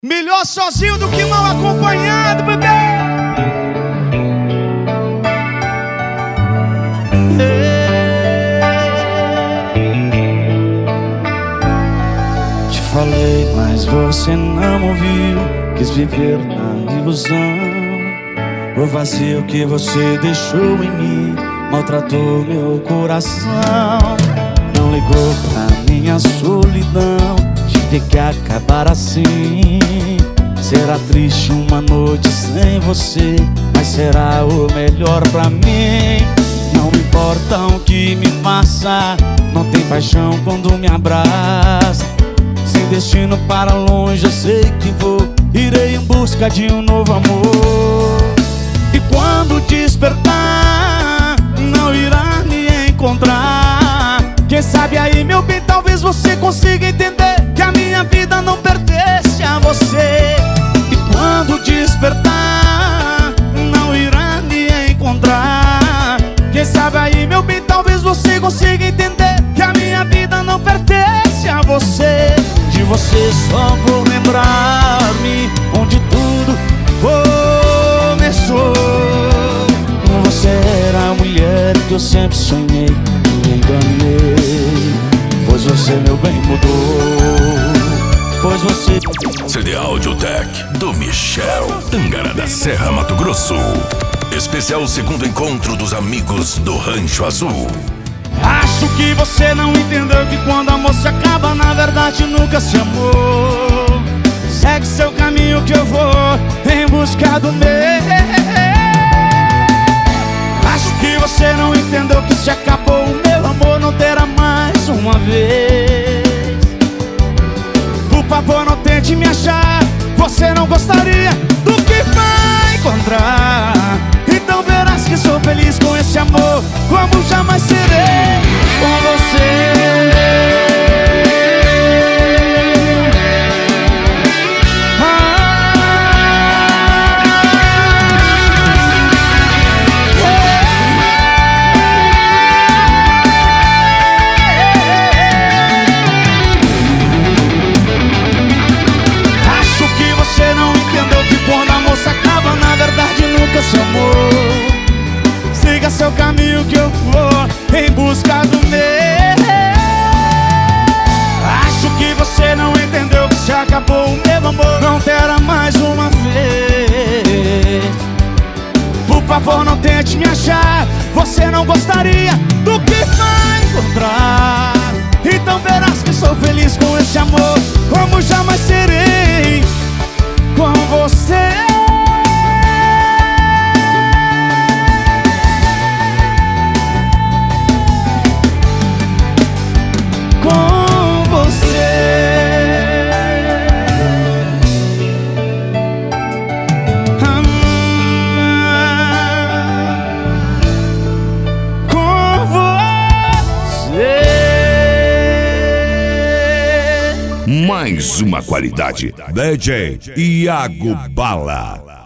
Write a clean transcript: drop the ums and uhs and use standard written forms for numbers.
Melhor sozinho do que mal acompanhado, bebê. Te falei, mas você não ouviu. Quis viver na ilusão. O vazio que você deixou em mim maltratou meu coração. Não ligou pra minha solidão. Tive que acabar assim. Será triste uma noite sem você, mas será o melhor pra mim. Não importa o que me faça, não tem paixão quando me abraça. Sem destino para longe eu sei que vou, irei em busca de um novo amor. E quando despertar, não irá me encontrar. Quem sabe aí, meu bem, talvez você consiga entender que a minha vida não pertence a você. E quando despertar, não irá me encontrar. Quem sabe aí, meu bem, talvez você consiga entender que a minha vida não pertence a você. De você só vou lembrar-me onde tudo começou. Você era a mulher que eu sempre sonhei e enganei. Pois você, meu bem, mudou. Pois você... CD Audiotech do Michel, Tangará da Serra, Mato Grosso. Especial segundo encontro dos amigos do Rancho Azul. Acho que você não entendeu que quando amor se acaba, na verdade nunca se amou. Segue seu caminho que eu vou em busca do meu. Acho que você não entendeu que se acabou o meu amor, não terá mais uma vez. Por favor, não tente me achar, você não gostaria do que vai encontrar. Então verás que sou feliz com esse amor, como jamais serei com você. Siga seu caminho que eu vou em busca do meu. Acho que você não entendeu que se acabou o meu amor, não terá mais uma vez. Por favor, não tente me achar, você não gostaria do que vai encontrar. Então verás que sou feliz com esse amor, como jamais serei com você. Mais uma qualidade. DJ Iago Bala.